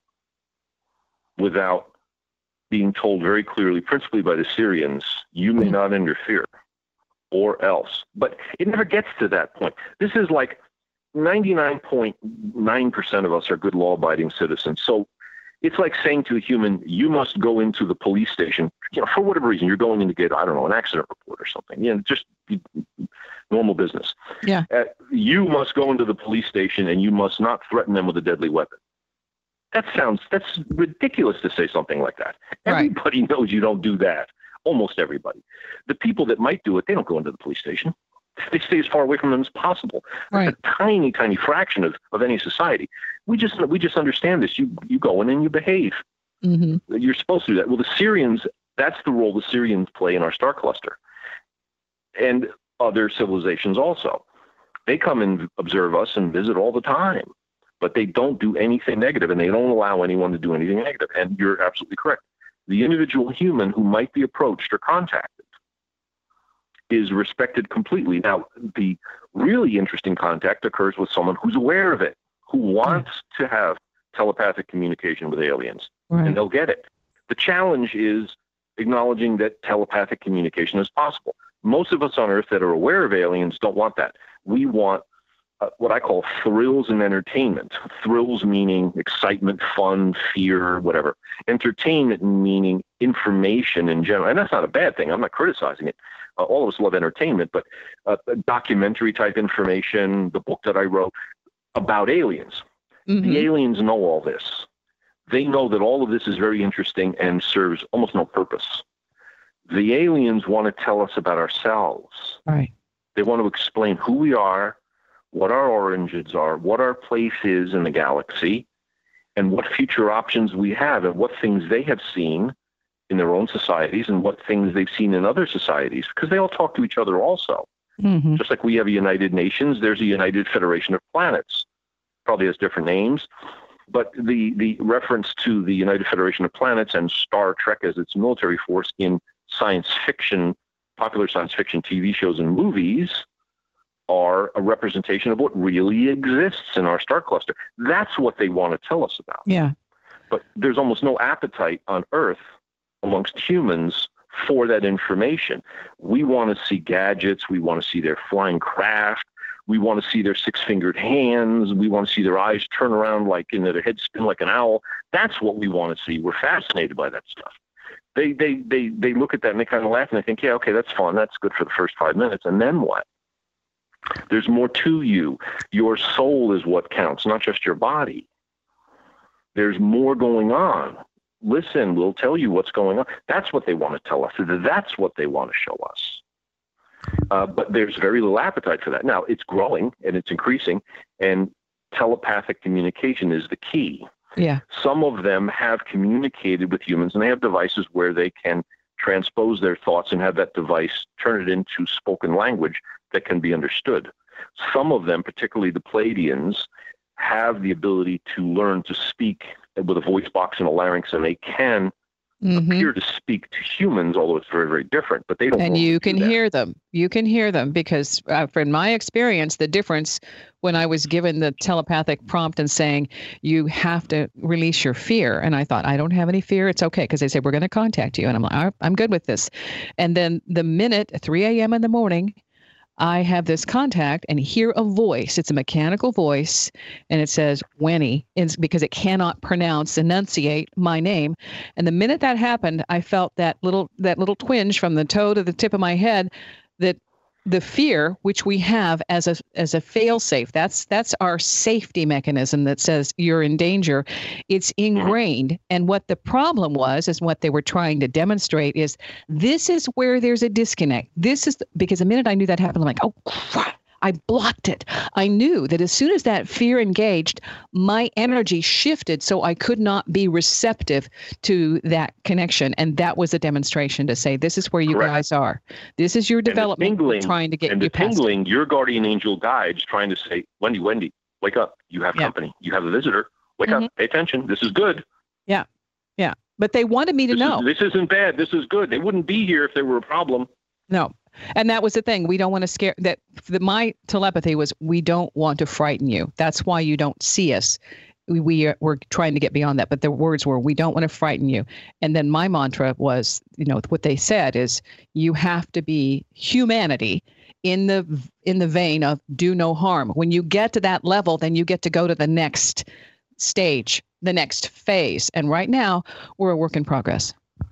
without being told very clearly, principally by the Syrians, you may not interfere, or else. But it never gets to that point. This is like ninety-nine point nine percent of us are good law-abiding citizens. So it's like saying to a human, you must go into the police station, you know, for whatever reason, you're going in to get, I don't know, an accident report or something, you know, just normal business. Yeah. Uh, you must go into the police station and you must not threaten them with a deadly weapon. That sounds, that's ridiculous to say something like that. Right. Everybody knows you don't do that. Almost everybody. The people that might do it, they don't go into the police station. They stay as far away from them as possible. Right. It's a tiny, tiny fraction of, of any society. We just we just understand this. You you go in and you behave. Mm-hmm. You're supposed to do that. Well, the Syrians, that's the role the Syrians play in our star cluster, and other civilizations also. They come and observe us and visit all the time, but they don't do anything negative, and they don't allow anyone to do anything negative. And you're absolutely correct. The individual human who might be approached or contacted is respected completely. Now, the really interesting contact occurs with someone who's aware of it, who wants to have telepathic communication with aliens, right. and they'll get it. The challenge is acknowledging that telepathic communication is possible. Most of us on Earth that are aware of aliens don't want that. We want uh, what I call thrills and entertainment. Thrills meaning excitement, fun, fear, whatever. Entertainment meaning information in general. And that's not a bad thing. I'm not criticizing it. Uh, all of us love entertainment, but uh, documentary type information, the book that I wrote about aliens. Mm-hmm. The aliens know all this. They know that all of this is very interesting and serves almost no purpose. The aliens want to tell us about ourselves. Right. They want to explain who we are, what our origins are, what our place is in the galaxy, and what future options we have, and what things they have seen in their own societies and what things they've seen in other societies, because they all talk to each other also. Mm-hmm. Just like we have a United Nations, there's a United Federation of Planets. Probably has different names, but the, the reference to the United Federation of Planets and Star Trek as its military force in science fiction, popular science fiction T V shows and movies are a representation of what really exists in our star cluster. That's what they want to tell us about. Yeah. But there's almost no appetite on Earth amongst humans for that information. We want to see gadgets. We want to see their flying craft. We want to see their six-fingered hands. We want to see their eyes turn around like, and their head spin like an owl. That's what we want to see. We're fascinated by that stuff. They, they, they, they look at that and they kind of laugh and they think, yeah, okay, that's fun. That's good for the first five minutes. And then what? There's more to you. Your soul is what counts, not just your body. There's more going on. Listen, we'll tell you what's going on. That's what they want to tell us. That's what they want to show us. Uh, but there's very little appetite for that. Now, it's growing and it's increasing, and telepathic communication is the key. Yeah. Some of them have communicated with humans, and they have devices where they can transpose their thoughts and have that device turn it into spoken language that can be understood. Some of them, particularly the Pleiadians, have the ability to learn to speak with a voice box and a larynx, and they can mm-hmm. appear to speak to humans, although it's very, very different, but they don't. And you can hear them. You can hear them because uh, from my experience, the difference when I was given the telepathic prompt and saying, you have to release your fear. And I thought, I don't have any fear. It's okay. Because they say, we're going to contact you. And I'm like, right, I'm good with this. And then the minute, three a.m. in the morning, I have this contact and hear a voice. It's a mechanical voice, and it says Winnie, it's because it cannot pronounce, enunciate my name. And the minute that happened, I felt that little that little twinge from the toe to the tip of my head, that the fear which we have as a as a fail-safe, that's that's our safety mechanism that says you're in danger. It's ingrained. And what the problem was, is what they were trying to demonstrate is this is where there's a disconnect. This is the, because the minute I knew that happened, I'm like, oh, crap. I blocked it. I knew that as soon as that fear engaged, my energy shifted so I could not be receptive to that connection. And that was a demonstration to say, this is where you Correct. Guys are. This is your development tingling, trying to get and you the past tingling, it. Your guardian angel guides trying to say, Wendy, Wendy, wake up. You have yeah. company. You have a visitor. Wake mm-hmm. up. Pay attention. This is good. Yeah. Yeah. But they wanted me to this know. Is, this isn't bad. This is good. They wouldn't be here if there were a problem. No. And that was the thing. We don't want to scare that. The, my telepathy was, we don't want to frighten you. That's why you don't see us. We, we are, we're trying to get beyond that. But the words were, we don't want to frighten you. And then my mantra was, you know, what they said is, you have to be humanity in the in the vein of do no harm. When you get to that level, then you get to go to the next stage, the next phase. And right now, we're a work in progress.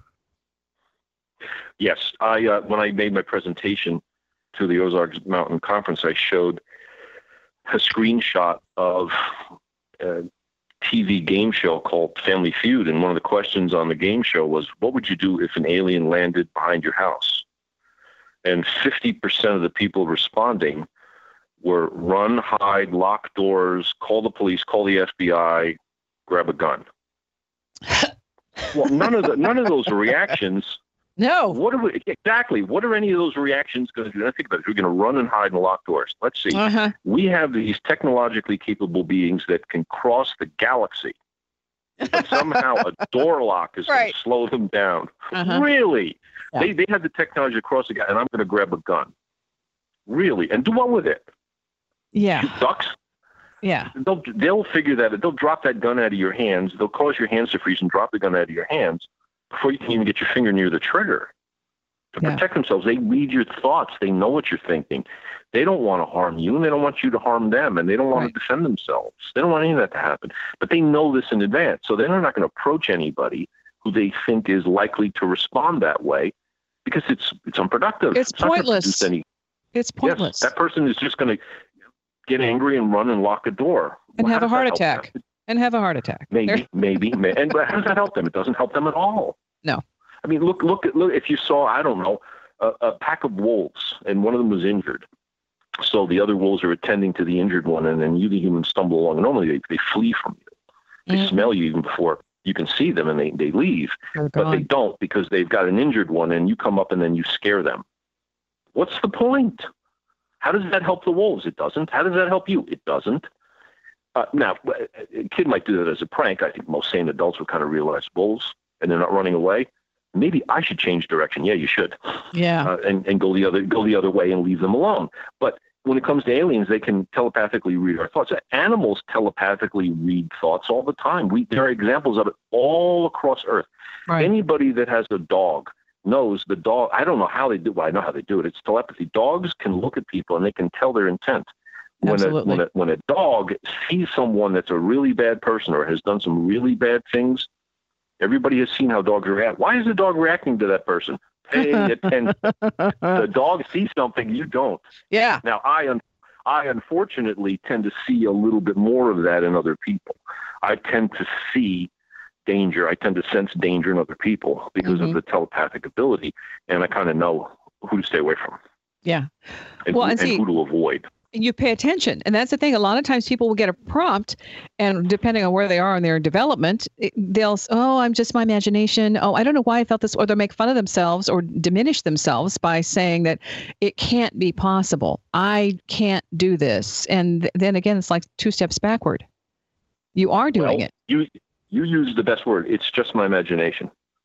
Yes, I uh, when I made my presentation to the Ozarks Mountain Conference, I showed a screenshot of a T V game show called Family Feud, and one of the questions on the game show was, what would you do if an alien landed behind your house? And fifty percent of the people responding were run, hide, lock doors, call the police, call the F B I, grab a gun. Well, none of the none of those reactions. No. What are we, exactly? What are any of those reactions going to do? I think about it. We're going to run and hide and lock doors. Let's see. Uh-huh. We have these technologically capable beings that can cross the galaxy, but somehow a door lock is right. going to slow them down. Uh-huh. Really? Yeah. They they have the technology to cross the galaxy, and I'm going to grab a gun. Really? And do what with it? Yeah. Shoot ducks? Yeah. They'll they'll figure that. They'll drop that gun out of your hands. They'll cause your hands to freeze and drop the gun out of your hands before you can even get your finger near the trigger. To yeah. protect themselves, they read your thoughts. They know what you're thinking. They don't want to harm you, and they don't want you to harm them, and they don't want right. to defend themselves. They don't want any of that to happen. But they know this in advance, so they're not going to approach anybody who they think is likely to respond that way because it's it's unproductive. It's, it's pointless. Any, it's pointless. Yes, that person is just going to get angry and run and lock a door. And well, have a heart attack. Them? And have a heart attack. Maybe, maybe, maybe. And how does that help them? It doesn't help them at all. No. I mean, look, look, look. If you saw, I don't know, a, a pack of wolves, and one of them was injured, so the other wolves are attending to the injured one, and then you, the humans, stumble along. Normally, they, they flee from you. They mm. smell you even before you can see them, and they they leave. They're but gone. They don't because they've got an injured one, and you come up and then you scare them. What's the point? How does that help the wolves? It doesn't. How does that help you? It doesn't. Uh, now, a kid might do that as a prank. I think most sane adults would kind of realize wolves, and they're not running away. Maybe I should change direction. Yeah, you should. Yeah. Uh, and and go the other go the other way and leave them alone. But when it comes to aliens, they can telepathically read our thoughts. Animals telepathically read thoughts all the time. We there are examples of it all across Earth. Right. Anybody that has a dog knows the dog. I don't know how they do. Well, I know how they do it. It's telepathy. Dogs can look at people and they can tell their intent. When a, when a when a dog sees someone that's a really bad person or has done some really bad things, everybody has seen how dogs react. Why is the dog reacting to that person? Pay attention. The dog sees something you don't. Yeah. Now, I un- I unfortunately tend to see a little bit more of that in other people. I tend to see danger. I tend to sense danger in other people because mm-hmm. of the telepathic ability, and I kind of know who to stay away from. Yeah. And, well, who, and, see, and who to avoid. You pay attention. And that's the thing. A lot of times people will get a prompt, and depending on where they are in their development, it, they'll, oh, I'm just my imagination. Oh, I don't know why I felt this. Or they'll make fun of themselves or diminish themselves by saying that it can't be possible. I can't do this. And th- then again, it's like two steps backward. You are doing well, it. You, you use the best word. It's just my imagination.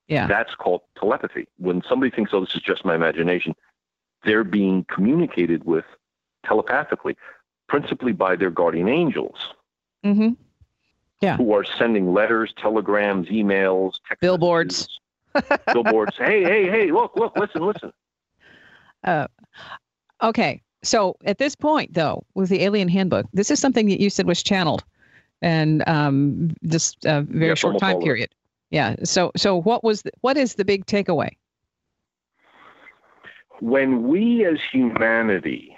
Yeah. That's called telepathy. When somebody thinks, oh, this is just my imagination, they're being communicated with telepathically, principally by their guardian angels. Mm-hmm. Yeah. Who are sending letters, telegrams, emails, text billboards. messages, billboards. Hey, hey, hey, look, look, listen, listen. Uh, okay. So at this point, though, with the Alien Handbook, this is something that you said was channeled and um, this uh, very yeah, short time period. Yeah. So so what was the, what is the big takeaway? When we as humanity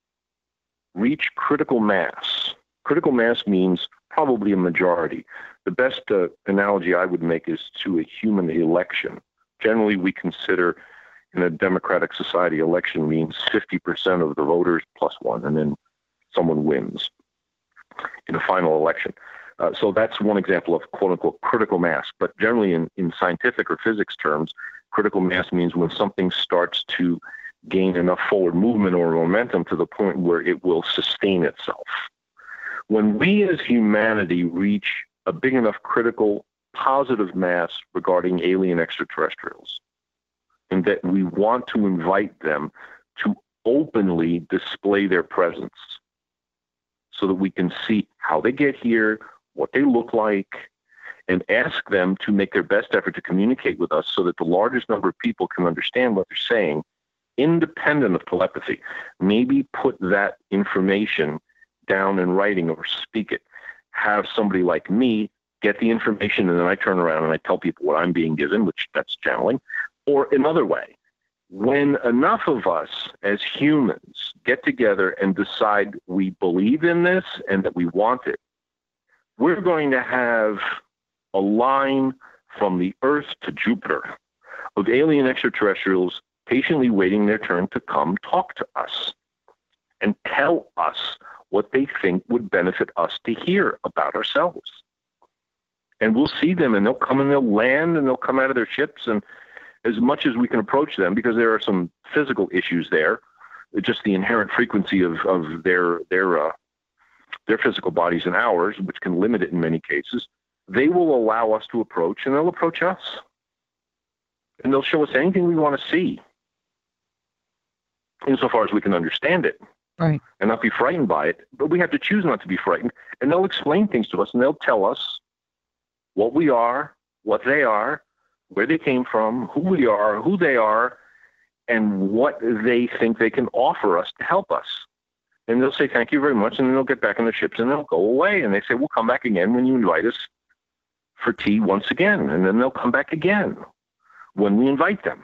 reach critical mass, critical mass means probably a majority. The best uh, analogy I would make is to a human election. Generally, we consider in a democratic society, election means fifty percent of the voters plus one, and then someone wins in a final election. Uh, so that's one example of quote-unquote critical mass. But generally in, in scientific or physics terms, critical mass means when something starts to gain enough forward movement or momentum to the point where it will sustain itself. When we as humanity reach a big enough critical positive mass regarding alien extraterrestrials, and that we want to invite them to openly display their presence so that we can see how they get here, what they look like, and ask them to make their best effort to communicate with us so that the largest number of people can understand what they're saying, independent of telepathy. Maybe put that information down in writing or speak it. Have somebody like me get the information, and then I turn around and I tell people what I'm being given, which that's channeling. Or another way, when enough of us as humans get together and decide we believe in this and that we want it, we're going to have a line from the Earth to Jupiter of alien extraterrestrials patiently waiting their turn to come talk to us and tell us what they think would benefit us to hear about ourselves. And we'll see them, and they'll come and they'll land, and they'll come out of their ships, and as much as we can approach them, because there are some physical issues there, just the inherent frequency of, of their their uh, their physical bodies and ours, which can limit it in many cases, they will allow us to approach, and they'll approach us. And they'll show us anything we want to see, insofar as we can understand it. Right. And not be frightened by it. But we have to choose not to be frightened. And they'll explain things to us, and they'll tell us what we are, what they are, where they came from, who we are, who they are, and what they think they can offer us to help us. And they'll say, thank you very much, and then they'll get back in their ships, and they'll go away. And they say, we'll come back again when you invite us for tea once again. And then they'll come back again when we invite them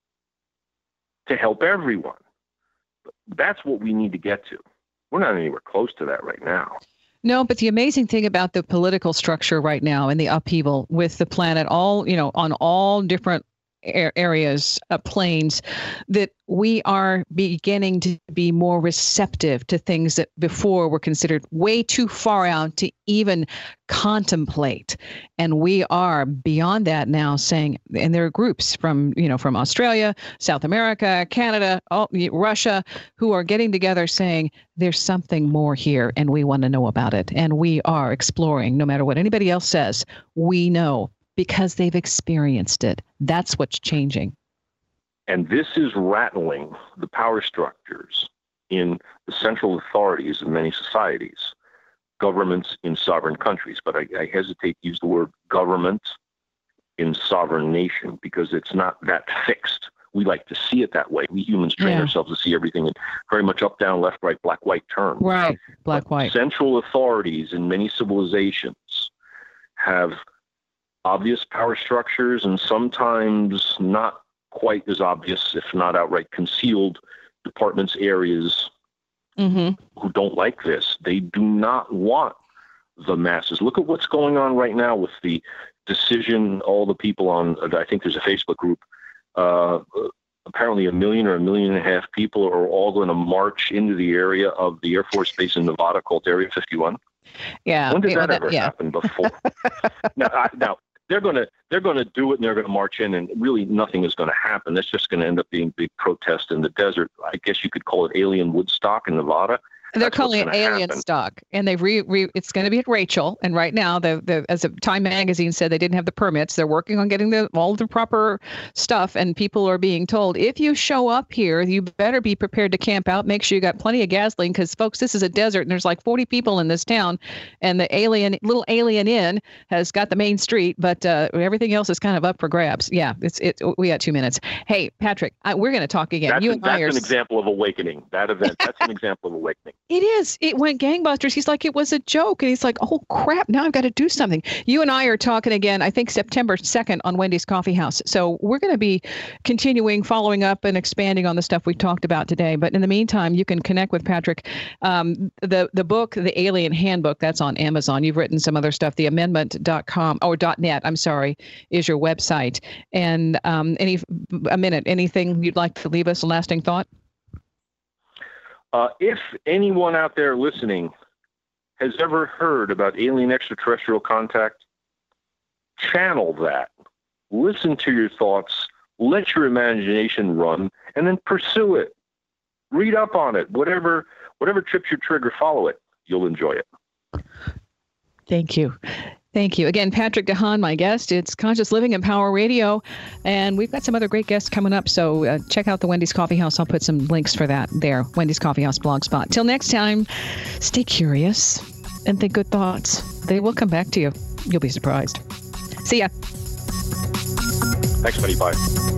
to help everyone. That's what we need to get to. We're not anywhere close to that right now. No, but the amazing thing about the political structure right now and the upheaval with the planet, all, you know, on all different areas, uh, planes, that we are beginning to be more receptive to things that before were considered way too far out to even contemplate. And we are beyond that now, saying, and there are groups from, you know, from Australia, South America, Canada, all, Russia, who are getting together saying there's something more here and we want to know about it. And we are exploring, no matter what anybody else says, we know, because they've experienced it. That's what's changing. And this is rattling the power structures in the central authorities of many societies, governments in sovereign countries. But I, I hesitate to use the word government in sovereign nation because it's not that fixed. We like to see it that way. We humans train yeah. ourselves to see everything in very much up, down, left, right, black, white terms. Right, black, but white. Central authorities in many civilizations have obvious power structures and sometimes not quite as obvious, if not outright concealed, departments, areas mm-hmm. who don't like this. They do not want the masses. Look at what's going on right now with the decision, all the people on, I think there's a Facebook group, uh, apparently a million or a million and a half people are all going to march into the area of the Air Force Base in Nevada called Area fifty-one. Yeah. When did yeah, that, that ever yeah. happen before? now, I, now, They're going to they're going to do it, and they're going to march in, and really nothing is going to happen. That's just going to end up being big protest in the desert. I guess you could call it alien Woodstock in Nevada. They're That's calling it what's gonna alien happen. stock, and they've re, re it's going to be at Rachel. And right now, the the as a Time Magazine said, they didn't have the permits. They're working on getting the all the proper stuff, and people are being told, if you show up here, you better be prepared to camp out. Make sure you got plenty of gasoline, because folks, this is a desert, and there's like forty people in this town, and the alien little alien inn has got the main street, but uh, everything else is kind of up for grabs. Yeah, it's it. We got two minutes. Hey, Patrick, I, we're going to talk again. That's, you an, and I that's are an example of awakening. That event. That's an example of awakening. It is. It went gangbusters. He's like, it was a joke. And he's like, oh, crap. Now I've got to do something. You and I are talking again, I think September second on Wendy's Coffee House. So we're going to be continuing, following up and expanding on the stuff we've talked about today. But in the meantime, you can connect with Patrick. Um, the, the book, The Alien Handbook, that's on Amazon. You've written some other stuff. the amendment dot com or .net, I'm sorry, is your website. And um, any a minute, anything you'd like to leave us, a lasting thought? Uh, if anyone out there listening has ever heard about alien extraterrestrial contact, channel that. Listen to your thoughts. Let your imagination run, and then pursue it. Read up on it. Whatever, whatever trips your trigger, follow it. You'll enjoy it. Thank you. Thank you. Again, Patrick DeHaan, my guest. It's Conscious Living and Power Radio. And we've got some other great guests coming up. So uh, check out the Wendy's Coffee House. I'll put some links for that there. Wendy's Coffee House blogspot. Till next time, stay curious and think good thoughts. They will come back to you. You'll be surprised. See ya. Thanks, buddy. Bye.